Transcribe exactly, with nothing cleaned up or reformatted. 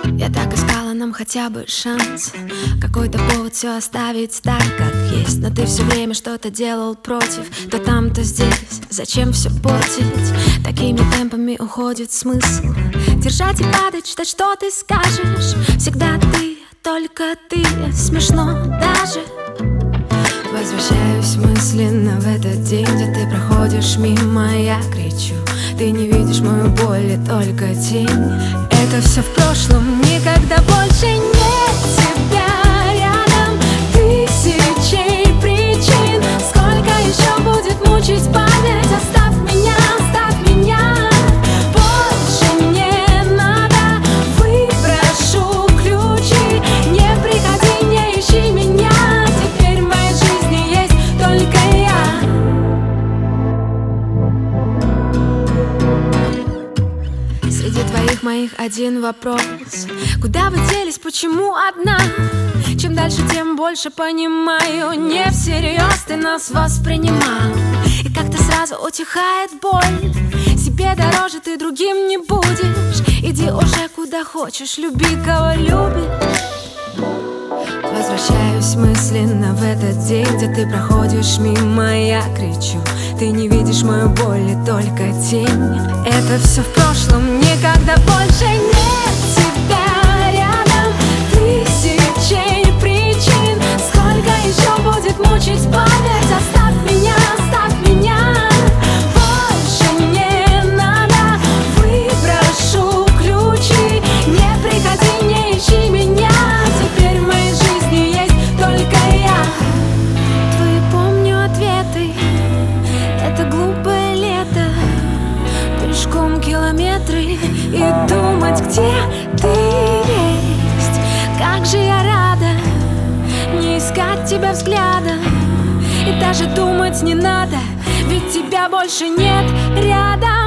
Я так искала нам хотя бы шанс, какой-то повод все оставить так, как есть. Но ты все время что-то делал против, то там, то здесь. Зачем все портить? Такими темпами уходит смысл держать и падать, ждать, что ты скажешь. Всегда ты, только ты, смешно даже. Возвращаюсь мысленно в этот день, где ты проходишь мимо, я кричу. Ты не видишь мою боль и только тень. Это все в прошлом, никогда больше нет тебя рядом. Тысячи причин, сколько еще будет мучить память. Оставь меня, оставь меня, больше не надо. Выпрошу ключи, не приходи, не ищи меня. Теперь в моей жизни есть только я. Среди твоих моих один вопрос: куда вы делись, почему одна? Чем дальше, тем больше понимаю, не всерьез ты нас воспринимал. И как-то сразу утихает боль. Себе дороже ты другим не будешь. Иди уже куда хочешь, люби кого любишь. Возвращаюсь мысленно в этот день, где ты проходишь мимо, я кричу. Ты не видишь мою боль и только тень. Это все в прошлом, никогда больше нет тебя рядом. Тысячи причин, сколько еще будет мучить память. Оставь меня, оставь меня, больше не надо. Выпрошу ключи, не приходи, не ищи меня. Теперь в моей жизни есть только я. Твои помню ответы, это глупое лето, пешком километры и думать, где ты есть. Как же я рада не искать тебя взглядом, и даже думать не надо, ведь тебя больше нет рядом.